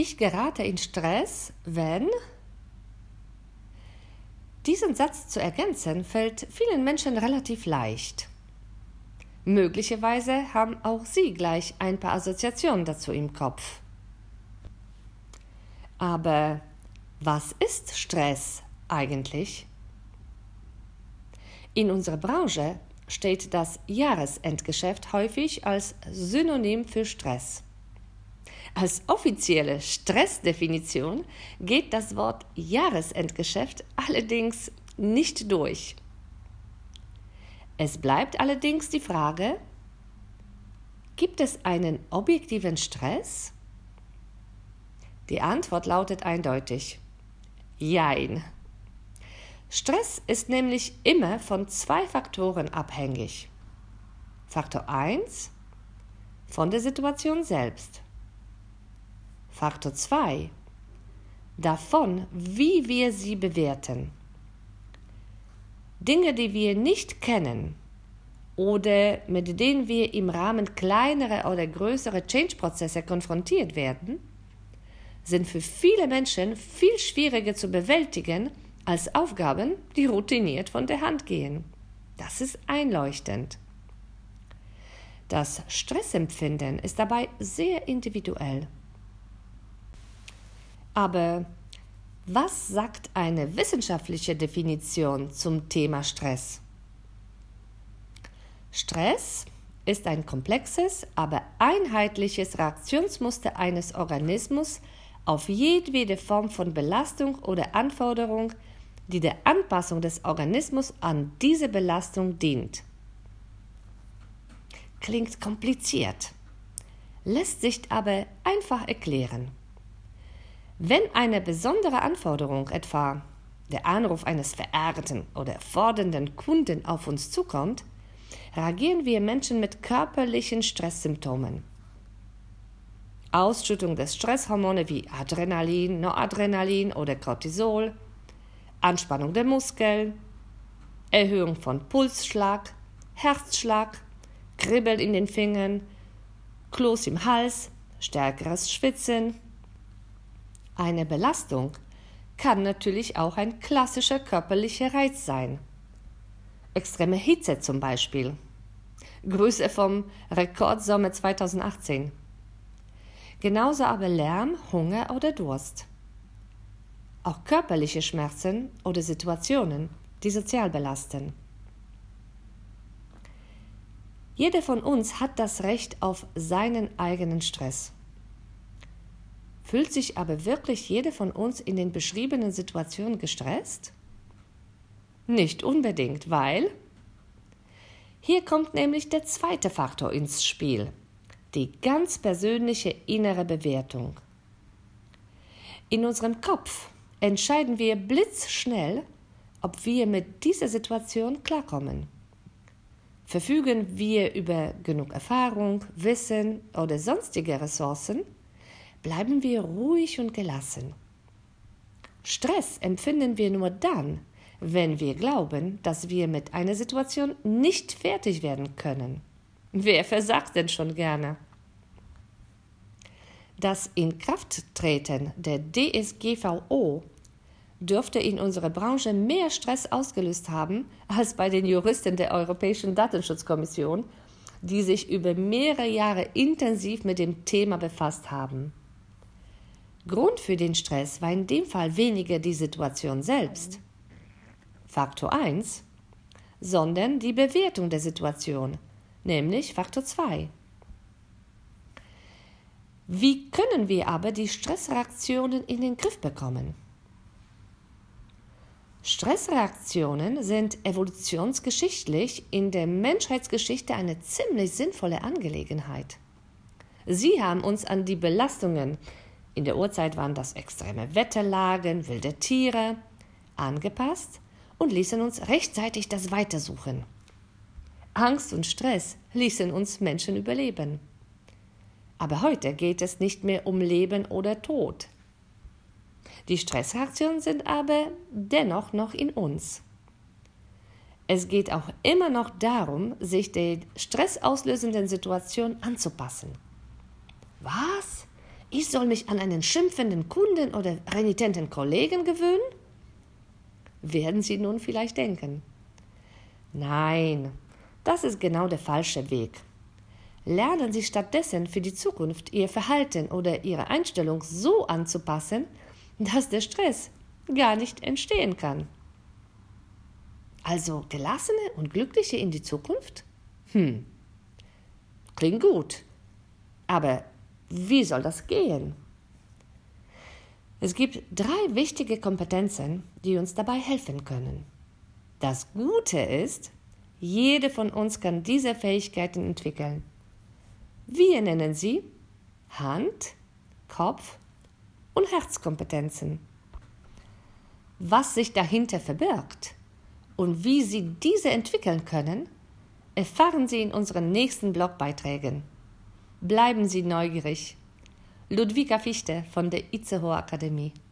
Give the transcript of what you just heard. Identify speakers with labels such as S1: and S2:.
S1: Ich gerate in Stress, wenn... Diesen Satz zu ergänzen, fällt vielen Menschen relativ leicht. Möglicherweise haben auch Sie gleich ein paar Assoziationen dazu im Kopf. Aber was ist Stress eigentlich? In unserer Branche steht das Jahresendgeschäft häufig als Synonym für Stress. Als offizielle Stressdefinition geht das Wort Jahresendgeschäft allerdings nicht durch. Es bleibt allerdings die Frage, gibt es einen objektiven Stress? Die Antwort lautet eindeutig: Jein. Stress ist nämlich immer von 2 Faktoren abhängig. Faktor 1 von der Situation selbst. Faktor 2 davon, wie wir sie bewerten. Dinge, die wir nicht kennen oder mit denen wir im Rahmen kleinerer oder größerer Change-Prozesse konfrontiert werden, sind für viele Menschen viel schwieriger zu bewältigen als Aufgaben, die routiniert von der Hand gehen. Das ist einleuchtend. Das Stressempfinden ist dabei sehr individuell. Aber was sagt eine wissenschaftliche Definition zum Thema Stress? Stress ist ein komplexes, aber einheitliches Reaktionsmuster eines Organismus auf jedwede Form von Belastung oder Anforderung, die der Anpassung des Organismus an diese Belastung dient. Klingt kompliziert, lässt sich aber einfach erklären. Wenn eine besondere Anforderung, etwa der Anruf eines verehrten oder fordernden Kunden, auf uns zukommt, reagieren wir Menschen mit körperlichen Stresssymptomen. Ausschüttung des Stresshormone wie Adrenalin, Noradrenalin oder Cortisol, Anspannung der Muskeln, Erhöhung von Pulsschlag, Herzschlag, Kribbeln in den Fingern, Kloß im Hals, stärkeres Schwitzen. Eine Belastung kann natürlich auch ein klassischer körperlicher Reiz sein. Extreme Hitze zum Beispiel. Grüße vom Rekordsommer 2018. Genauso aber Lärm, Hunger oder Durst. Auch körperliche Schmerzen oder Situationen, die sozial belasten. Jeder von uns hat das Recht auf seinen eigenen Stress. Fühlt sich aber wirklich jeder von uns in den beschriebenen Situationen gestresst? Nicht unbedingt, weil hier kommt nämlich der zweite Faktor ins Spiel, die ganz persönliche innere Bewertung. In unserem Kopf entscheiden wir blitzschnell, ob wir mit dieser Situation klarkommen. Verfügen wir über genug Erfahrung, Wissen oder sonstige Ressourcen, bleiben wir ruhig und gelassen. Stress empfinden wir nur dann, wenn wir glauben, dass wir mit einer Situation nicht fertig werden können. Wer versagt denn schon gerne? Das Inkrafttreten der DSGVO dürfte in unserer Branche mehr Stress ausgelöst haben als bei den Juristen der Europäischen Datenschutzkommission, die sich über mehrere Jahre intensiv mit dem Thema befasst haben. Grund für den Stress war in dem Fall weniger die Situation selbst, Faktor 1, sondern die Bewertung der Situation, nämlich Faktor 2. Wie können wir aber die Stressreaktionen in den Griff bekommen? Stressreaktionen sind evolutionsgeschichtlich in der Menschheitsgeschichte eine ziemlich sinnvolle Angelegenheit. Sie haben uns an die Belastungen, in der Urzeit waren das extreme Wetterlagen, wilde Tiere, angepasst und ließen uns rechtzeitig das Weitersuchen. Angst und Stress ließen uns Menschen überleben. Aber heute geht es nicht mehr um Leben oder Tod. Die Stressreaktionen sind aber dennoch noch in uns. Es geht auch immer noch darum, sich der stressauslösenden Situation anzupassen. Was? ich soll mich an einen schimpfenden Kunden oder renitenten Kollegen gewöhnen? Werden Sie nun vielleicht denken. Nein, das ist genau der falsche Weg. Lernen Sie stattdessen für die Zukunft Ihr Verhalten oder Ihre Einstellung so anzupassen, dass der Stress gar nicht entstehen kann. Also gelassene und glückliche in die Zukunft? Klingt gut. Aber wie soll das gehen? Es gibt 3 wichtige Kompetenzen, die uns dabei helfen können. Das Gute ist, jede von uns kann diese Fähigkeiten entwickeln. Wir nennen sie Hand-, Kopf- und Herzkompetenzen. Was sich dahinter verbirgt und wie Sie diese entwickeln können, erfahren Sie in unseren nächsten Blogbeiträgen. Bleiben Sie neugierig. Ludwika Fichte von der Itzehoe Akademie.